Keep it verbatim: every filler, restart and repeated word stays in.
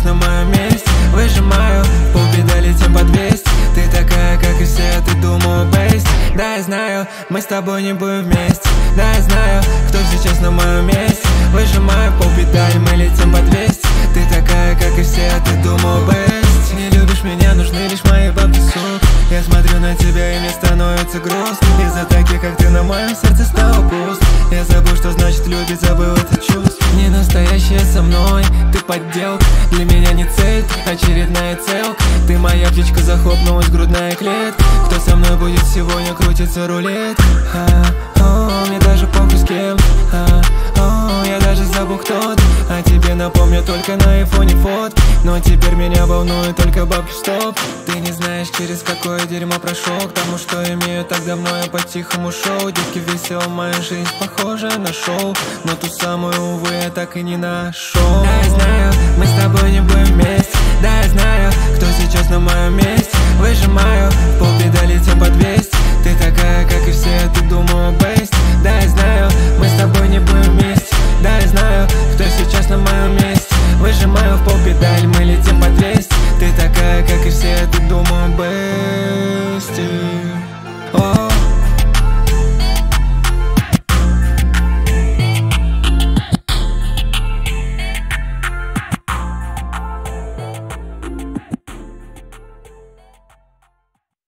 на моем месте. Выжимаю полпедали, тем по двести. Ты такая, как и все, ты думала бесть. Да, я знаю, мы с тобой не будем вместе. Да, я знаю, кто сейчас на моем месте. Выжимаю полпедали, мы летим по двести. Ты такая, как и все, ты думала бесть. Не любишь меня, нужны лишь мои бабки, сук. Я смотрю на тебя и мне становится грустно. Из-за таких, как ты, на моем сердце стало пусто. Я забыл, что значит любить, забыл это чувство. Не настоящая со мной, ты подделка. Для меня не цель, очередная целка. Ты моя птичка, захлопнулась грудная клетка. Кто со мной будет сегодня, крутится рулет. а, о, Мне даже похуй с кем. а, о, Я даже забыл, кто ты. А тебе напомню только на айфоне фот. Но теперь меня волнует только бабки, стоп. Ты не знаешь, через какое дерьмо прошел. К тому, что имею, так давно я по-тихому шоу. Девки весело, моя жизнь похожа на шоу. Но ту самую, увы, я так и не нашел. Да, я знаю, мы с тобой не будем вместе. Да, я знаю, кто сейчас на моем месте. Выжимаю полпедали, тем по двести. Ты такая, как и все, ты думала бесть. Да, я знаю,